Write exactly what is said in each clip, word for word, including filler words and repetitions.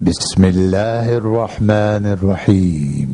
بسم اللہ الرحمن الرحیم۔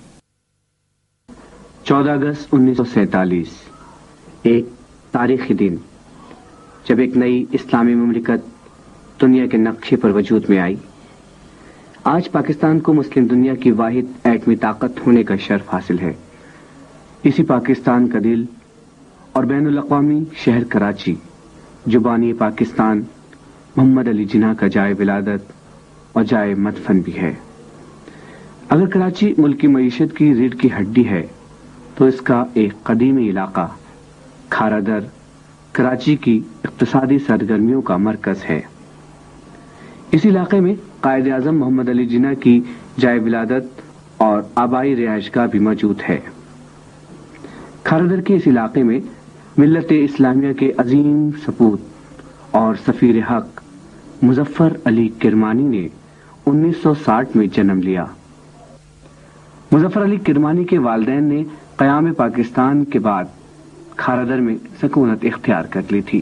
چودہ اگست انیس سو سینتالیس ایک تاریخی دن، جب ایک نئی اسلامی مملکت دنیا کے نقشے پر وجود میں آئی۔ آج پاکستان کو مسلم دنیا کی واحد ایٹمی طاقت ہونے کا شرف حاصل ہے۔ اسی پاکستان کا دل اور بین الاقوامی شہر کراچی، جو بانی پاکستان محمد علی جناح کا جائے ولادت اور جائے مدفن بھی ہے۔ اگر کراچی ملک کی معیشت کی ریڑھ کی ہڈی ہے تو اس کا ایک قدیمی علاقہ کھارا در کراچی کی اقتصادی سرگرمیوں کا مرکز ہے۔ اس علاقے میں قائد اعظم محمد علی جناح کی جائے ولادت اور آبائی رہائش گاہ بھی موجود ہے۔ کھارا در کے اس علاقے میں ملت اسلامیہ کے عظیم سپوت اور سفیر حق مظفر علی کرمانی نے انیس سو ساٹھ میں جنم لیا۔ مظفر علی کرمانی کے والدین نے قیام پاکستان کے بعد کھارا در میں سکونت اختیار کر لی تھی۔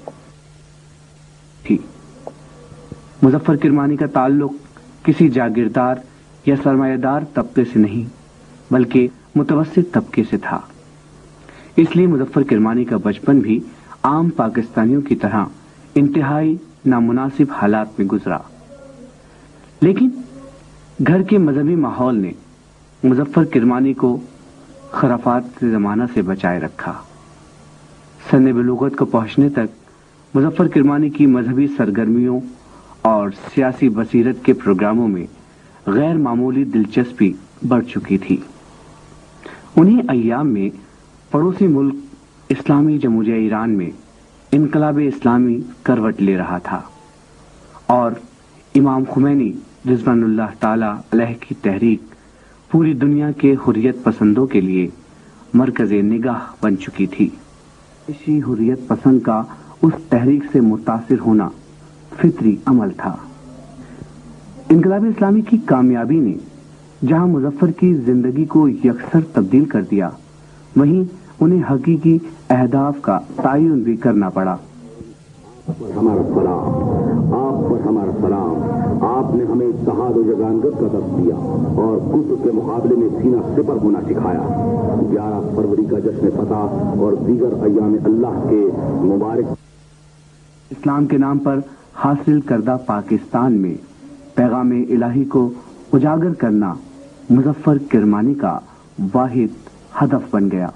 مظفر کرمانی کا تعلق کسی جاگیردار یا سرمایہ دار طبقے سے نہیں بلکہ متوسط طبقے سے تھا۔ اس لیے مظفر کرمانی کا بچپن بھی عام پاکستانیوں کی طرح انتہائی نامناسب حالات میں گزرا، لیکن گھر کے مذہبی ماحول نے مظفر کرمانی کو خرافات کے زمانہ سے بچائے رکھا۔ سن بلوغت کو پہنچنے تک مظفر کرمانی کی مذہبی سرگرمیوں اور سیاسی بصیرت کے پروگراموں میں غیر معمولی دلچسپی بڑھ چکی تھی۔ انہی ایام میں پڑوسی ملک اسلامی جمہوریہ ایران میں انقلاب اسلامی کروٹ لے رہا تھا اور امام خمینی رضوان اللہ تعالی علیہ کی تحریک پوری دنیا کے حریت پسندوں کے لیے مرکز نگاہ بن چکی تھی۔ اسی حریت پسند کا اس تحریک سے متاثر ہونا فطری عمل تھا۔ انقلاب اسلامی کی کامیابی نے جہاں مظفر کی زندگی کو یکسر تبدیل کر دیا، وہیں انہیں حقیقی اہداف کا تعین بھی کرنا پڑا۔ ہمارا سلام آپ پر، ہمارا سلام آپ نے ہمیں اتحاد و یگانگت کا درس دیا اور کفر کے مقابلے میں سینہ سپر ہونا سکھایا۔ گیارہ فروری کا جشن فتح اور دیگر ایام اللہ کے مبارک اسلام کے نام پر حاصل کردہ پاکستان میں پیغام الہی کو اجاگر کرنا مظفر کرمانی کا واحد ہدف بن گیا۔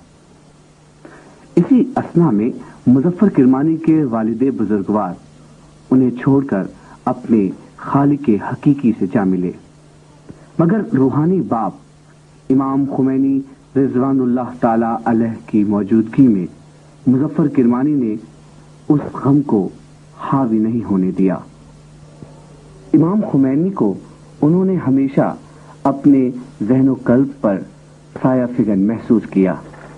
اسی اثنا میں مظفر کرمانی کے والد بزرگوار انہیں چھوڑ کر اپنے خالق حقیقی سے جا ملے، مگر روحانی باپ امام خمینی رضوان اللہ تعالی علیہ کی موجودگی میں مظفر کرمانی نے اس غم کو حاوی نہیں ہونے دیا۔ امام خمینی کو انہوں نے ہمیشہ اپنے ذہن و قلب پر سایہ فگن محسوس کیا۔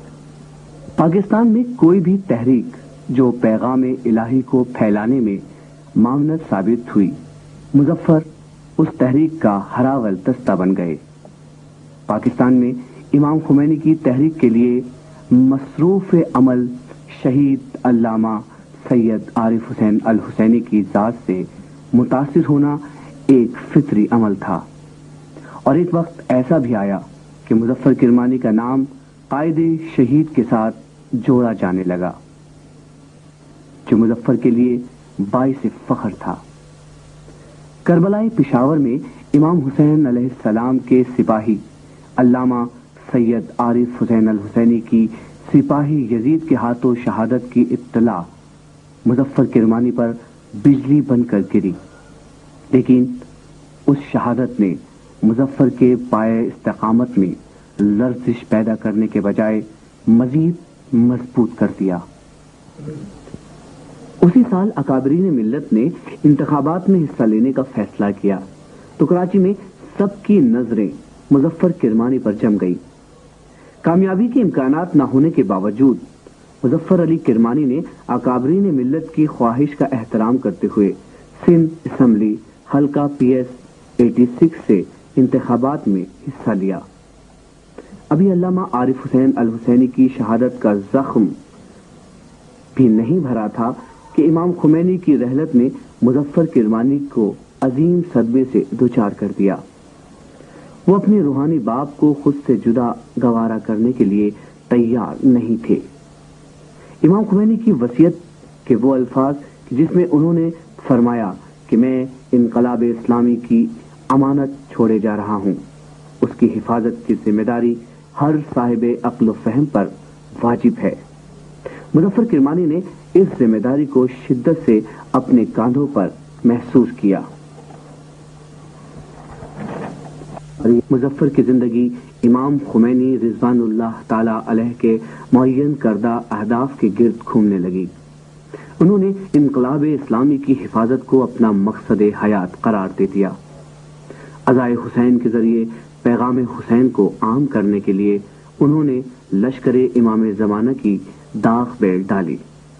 پاکستان میں کوئی بھی تحریک جو پیغام الہی کو پھیلانے میں معاونت ثابت ہوئی، مظفر اس تحریک کا ہراول دستہ بن گئے۔ پاکستان میں امام خمینی کی تحریک کے لیے مصروف عمل شہید علامہ سید عارف حسین الحسینی کی ذات سے متاثر ہونا ایک فطری عمل تھا، اور ایک وقت ایسا بھی آیا کہ مظفر کرمانی کا نام قائد شہید کے ساتھ جوڑا جانے لگا، جو مظفر کے لیے باعث فخر تھا۔ کربلائے پشاور میں امام حسین علیہ السلام کے سپاہی علامہ سید عارف حسین الحسینی کی سپاہی یزید کے ہاتھوں شہادت کی اطلاع مظفر کرمانی پر بجلی بن کر گری، لیکن اس شہادت نے مظفر کے پائے استقامت میں لرزش پیدا کرنے کے بجائے مزید مضبوط کر دیا۔ اسی سال اکابرین ملت نے انتخابات میں حصہ لینے کا فیصلہ کیا تو کراچی میں سب کی نظریں مظفر کرمانی پر جم گئی۔ کامیابی کے امکانات نہ ہونے کے باوجود مظفر علی کرمانی نے اکابرین ملت کی خواہش کا احترام کرتے ہوئے سندھ اسمبلی حلقہ پی ایس اٹھاسی سے انتخابات میں حصہ لیا۔ ابھی علامہ عارف حسین الحسینی کی شہادت کا زخم بھی نہیں بھرا تھا کہ امام خمینی کی رحلت نے مظفر کرمانی کو عظیم صدمے سے دوچار کر دیا۔ وہ اپنے روحانی باپ کو خود سے جدا گوارا کرنے کے لیے تیار نہیں تھے۔ امام خمینی کی وصیت کے وہ الفاظ جس میں انہوں نے فرمایا کہ میں انقلاب اسلامی کی امانت چھوڑے جا رہا ہوں، اس کی حفاظت کی ذمہ داری ہر صاحب عقل و فہم پر واجب ہے۔ مظفر کرمانی نے اس ذمہ داری کو شدت سے اپنے کاندھوں پر محسوس کیا۔ مظفر کی زندگی امام خمینی رضوان اللہ تعالی علیہ کے معین کردہ اہداف کے گرد گھومنے لگی۔ انہوں نے انقلاب اسلامی کی حفاظت کو اپنا مقصد حیات قرار دے دیا۔ عزائے حسین کے ذریعے پیغام حسین کو عام کرنے کے لیے انہوں نے لشکر امام زمانہ کی داغ بیل ڈالی۔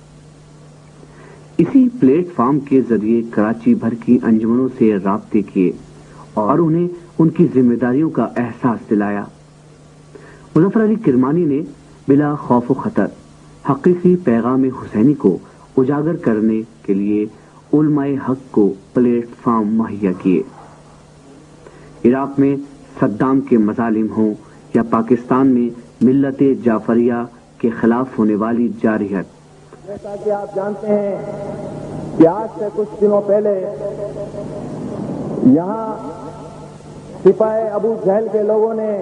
اسی پلیٹ فارم کے ذریعے کراچی بھر کی انجمنوں سے رابطے کیے اور انہیں ان کی ذمہ داریوں کا احساس دلایا۔ مظفر علی کرمانی نے بلا خوف و خطر حقیقی پیغام حسینی کو اجاگر کرنے کے لیے علماء حق کو پلیٹ فارم مہیا کیے۔ عراق میں صدام کے مظالم ہوں یا پاکستان میں ملت جعفریہ کے خلاف ہونے والی جارحیت، جیسا کہ آپ جانتے ہیں کہ آج سے کچھ دنوں پہلے یہاں سپاہ ابو جہل کے لوگوں نے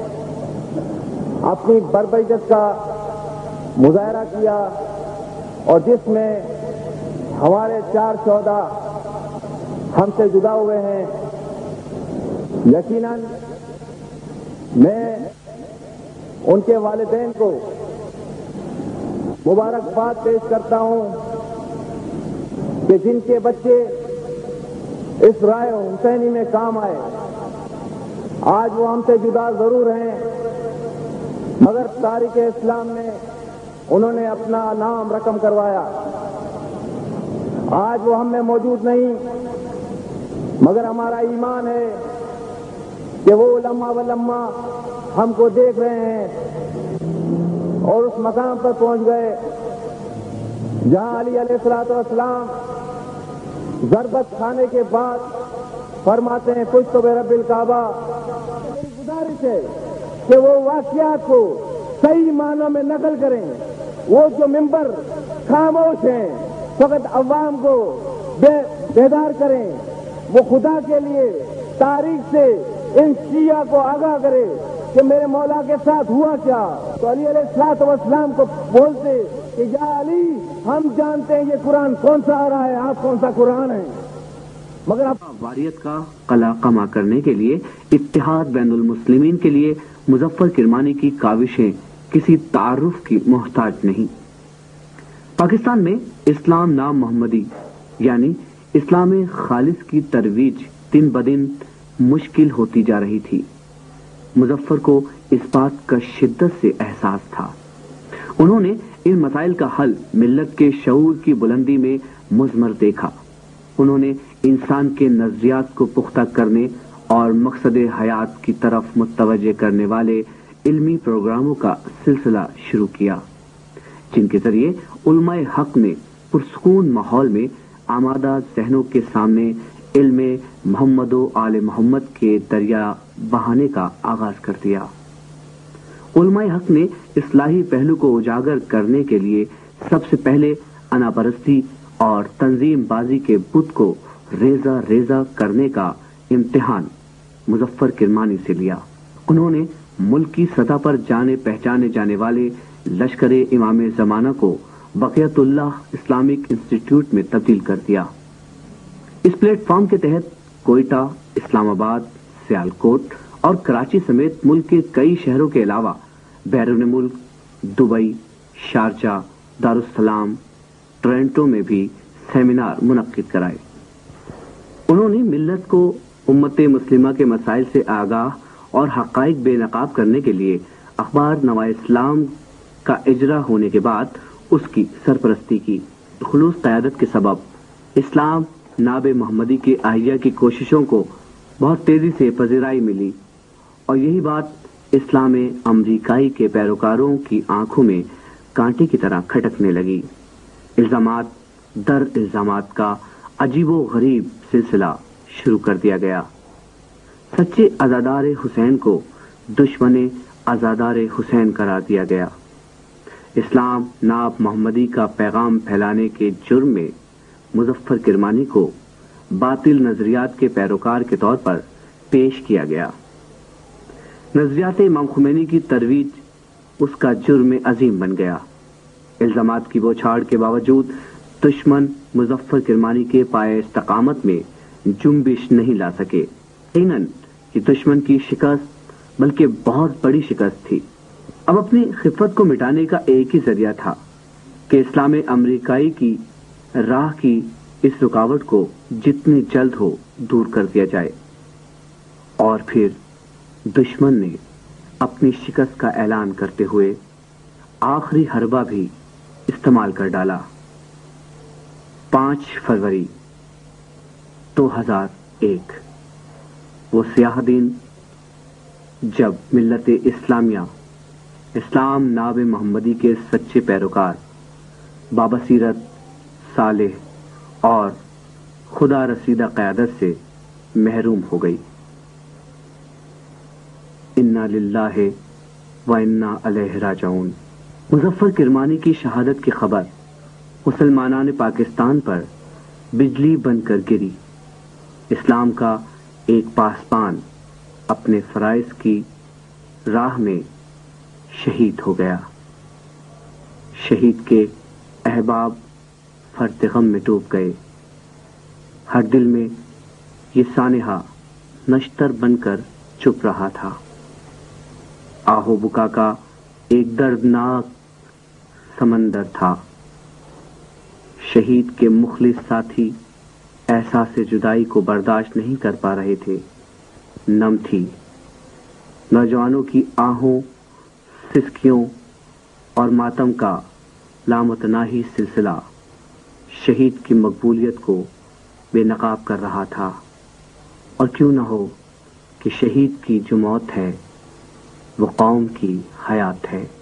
اپنی بربریت کا مظاہرہ کیا اور جس میں ہمارے چار شہدا ہم سے جدا ہوئے ہیں۔ یقیناً میں ان کے والدین کو مبارکباد پیش کرتا ہوں کہ جن کے بچے اس رائے حسینی میں کام آئے۔ آج وہ ہم سے جدا ضرور ہیں مگر تاریخ اسلام میں انہوں نے اپنا نام رقم کروایا۔ آج وہ ہم میں موجود نہیں مگر ہمارا ایمان ہے کہ وہ علماء ولما ہم کو دیکھ رہے ہیں اور اس مقام پر پہنچ گئے جہاں علی علیہ الصلوۃ والسلام ضربت کھانے کے بعد فرماتے ہیں کچھ تو بے رب الکعبہ۔ میری گزارش ہے کہ وہ واقعات کو صحیح معنوں میں نقل کریں۔ وہ جو ممبر خاموش ہیں فقط عوام کو بیدار کریں، وہ خدا کے لیے تاریخ سے ان شیعہ کو آگاہ کرے کہ میرے مولا کے ساتھ ہوا کیا۔ تو علی علیہ الصلوۃ والسلام کو بولتے کہ یا علی ہم جانتے ہیں یہ قرآن کون سا آ رہا ہے، آپ کون سا قرآن ہے، مگر آپ واریت کا قلع قمع کرنے کے لیے اتحاد بین المسلمین کے لیے مظفر کرمانی کی کاوشیں کسی تعارف کی محتاج نہیں۔ پاکستان میں اسلام نام محمدی یعنی اسلام خالص کی ترویج دن بدن مشکل ہوتی جا رہی تھی۔ مظفر کو اس بات کا شدت سے احساس تھا۔ انہوں نے ان مسائل کا حل ملت کے شعور کی بلندی میں مضمر دیکھا۔ انہوں نے انسان کے نظریات کو پختہ کرنے اور مقصد حیات کی طرف متوجہ کرنے والے علمی پروگراموں کا سلسلہ شروع کیا، جن کے ذریعے علماء حق نے پرسکون ماحول میں آمادہ ذہنوں کے سامنے علم محمد و آل محمد کے دریا بہانے کا آغاز کر دیا۔ علماء حق نے اصلاحی پہلو کو اجاگر کرنے کے لیے سب سے پہلے انا پرستی اور تنظیم بازی کے بت کو ریزہ ریزہ کرنے کا امتحان مظفر کرمانی سے لیا۔ انہوں نے ملک کی سطح پر جانے پہچانے جانے والے لشکر امام زمانہ کو بقیت اللہ اسلامک انسٹیٹیوٹ میں تبدیل کر دیا۔ اس پلیٹ فارم کے تحت کوئٹہ، اسلام آباد، سیالکوٹ اور کراچی سمیت ملک کے کئی شہروں کے علاوہ بیرون ملک دبئی، شارجہ، دارالسلام، ٹورنٹو میں بھی سیمینار منعقد کرائے۔ انہوں نے ملت کو امت مسلمہ کے مسائل سے آگاہ اور حقائق بے نقاب کرنے کے لیے اخبار نوائے اسلام کا اجرا ہونے کے بعد اس کی سرپرستی کی۔ خلوص قیادت کے سبب اسلام ناب محمدی کے احیا کی کوششوں کو بہت تیزی سے پذیرائی ملی اور یہی بات اسلام امریکائی کے پیروکاروں کی آنکھوں میں کانٹے کی طرح کھٹکنے لگی۔ الزامات در الزامات کا عجیب و غریب سلسلہ شروع کر دیا گیا۔ سچے عزادار حسین کو دشمن عزادار حسین قرار دیا گیا۔ اسلام ناب محمدی کا پیغام پھیلانے کے جرم میں مظفر کرمانی کو باطل نظریات کے پیروکار کے طور پر پیش کیا گیا۔ نظریات امام خمینی کی ترویج اس کا جرم عظیم بن گیا۔ الزامات کی بوچھاڑ کے باوجود دشمن مظفر کرمانی کے پائے استقامت میں جنبش نہیں لا سکے۔ یقیناً یہ دشمن کی شکست بلکہ بہت بڑی شکست تھی۔ اب اپنی خفت کو مٹانے کا ایک ہی ذریعہ تھا کہ اسلام امریکائی کی راہ کی اس رکاوٹ کو جتنی جلد ہو دور کر دیا جائے۔ اور پھر دشمن نے اپنی شکست کا اعلان کرتے ہوئے آخری حربہ بھی استعمال کر ڈالا۔ پانچ فروری دو ہزار ایک وہ سیاہ دن جب ملت اسلامیہ اسلام ناب محمدی کے سچے پیروکار بابصیرت، صالح اور خدا رسیدہ قیادت سے محروم ہو گئی۔ انا للہ و انا الیہ راجعون۔ مظفر کرمانی کی شہادت کی خبر مسلمانان پاکستان پر بجلی بن کر گری۔ اسلام کا ایک پاسبان اپنے فرائض کی راہ میں شہید ہو گیا۔ شہید کے احباب فرد غم میں ڈوب گئے۔ ہر دل میں یہ سانحہ نشتر بن کر چپ رہا تھا۔ آہو بکا کا ایک دردناک سمندر تھا۔ شہید کے مخلص ساتھی احساس جدائی کو برداشت نہیں کر پا رہے تھے۔ نم تھی۔ نوجوانوں کی آہوں، سسکیوں اور ماتم کا لامتناہی سلسلہ شہید کی مقبولیت کو بے نقاب کر رہا تھا۔ اور کیوں نہ ہو کہ شہید کی جو موت ہے وہ قوم کی حیات ہے۔